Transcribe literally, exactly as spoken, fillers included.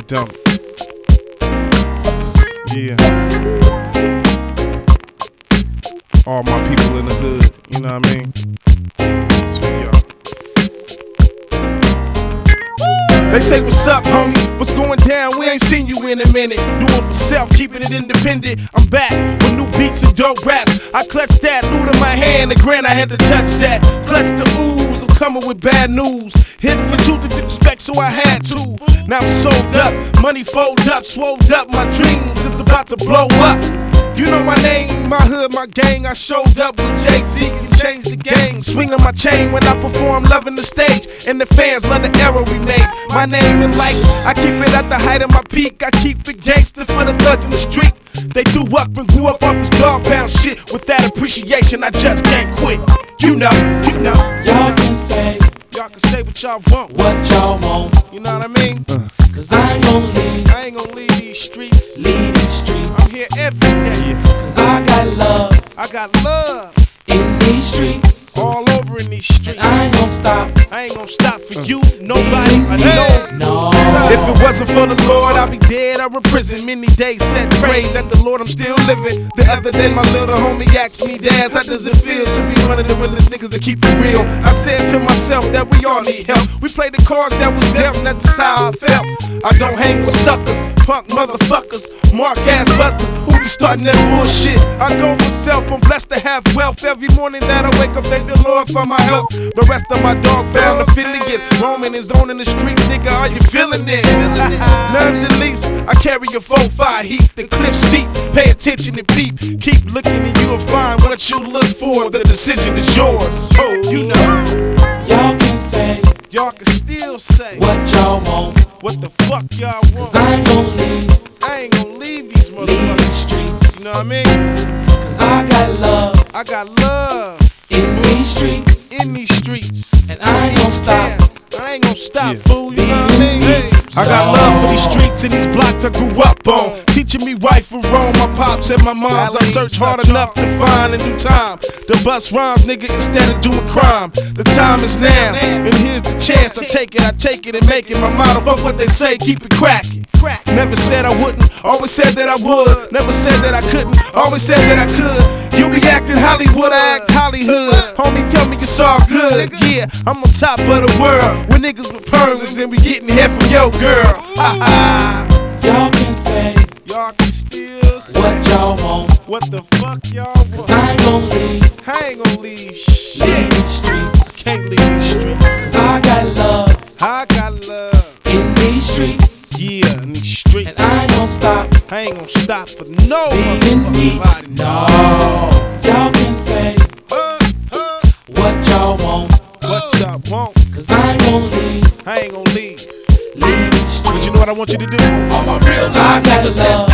don't. Yeah. All my people in the hood, you know what I mean? It's for y'all. They say, what's up, homie? What's going down? We ain't seen you in a minute. Doing for self, keeping it independent. I'm back with new beats and dope raps. I clutched that loot in my hand, the grand I had to touch that. Clutch the ooze, I'm coming with bad news. Hit with you to expect, so I had to. Now I'm sold up, money fold up, swolled up. My dreams is about to blow up. You know my name, my hood, my gang. I showed up with Jay-Z and changed the game. Swinging my chain when I perform, loving the stage. And the fans love the era we made. My name in lights, I keep it at the height of my peak. I keep it gangster for the thugs in the street. They grew up and grew up off this dog pound shit. With that appreciation, I just can't quit. You know, you know. Y'all can say, y'all can say what y'all want. What y'all want. You know what I mean? Uh. Cause I ain't gon' leave. I ain't gon' leave these streets. Leave these streets. I'm here every day. Cause I got love. I got love. In these streets. All over in these streets. And I ain't gon' stop. I ain't gon' stop for you, nobody, I know. No. If it wasn't for the Lord, I'd be dead or in prison. Many days said, pray that the Lord, I'm still living. The other day, my little homie asked me, Dad, how does it feel to be one of the realest niggas that keep it real? I said to myself that we all need help. We played the cards that was dealt, and that's just how I felt. I don't hang with suckers, punk motherfuckers, mark ass busters who be starting that bullshit. I go for self, I'm blessed to have wealth. Every morning that I wake up, thank the Lord for my health. The rest of my dog found affiliates. Roaming his own in the streets, nigga, are you feeling it? None the least, I carry a four five heat, the cliff steep. Pay attention and peep. Keep looking and you'll find what you look for. The decision is yours. Oh, you know. Y'all can say, y'all can still say what y'all want. What the fuck y'all want? Cause I ain't gon' leave. I ain't gon' leave these motherfuckers. Leave these streets. You know what I mean? Cause I got love. I got love. In these streets. In these streets. And I ain't gon' stop. I ain't gon' stop, yeah. fool, you know what I mean? Hey. I got love for these streets and these blocks I grew up on. Teaching me right from wrong, my pops and my moms. I searched hard enough to find a new time to bust rhymes, nigga, instead of doing crime. The time is now, and here's the chance. I take it, I take it and make it my motto. Fuck what they say, keep it cracking. Never said I wouldn't, always said that I would. Never said that I couldn't, always said that I could. You be acting Hollywood, I act Hollywood. Homie, tell me it's all good. Yeah, I'm on top of the world. With niggas with perms and we getting head from your girl. Y'all can say, y'all can still say what y'all want. What the fuck y'all want? Cause I ain't gon' leave. I ain't gon' leave shit. Leave these streets. Can't leave these streets. Cause I got love. I got love. In these streets. Yeah, in these streets. And I ain't gon' stop. I ain't gon' stop for no being me. Body. No. Y'all can say uh, uh, what y'all want. What y'all want? Cause I ain't gon' leave. I ain't gon' leave. Leave these streets. But you know what I want you to do? All my real life niggas, let's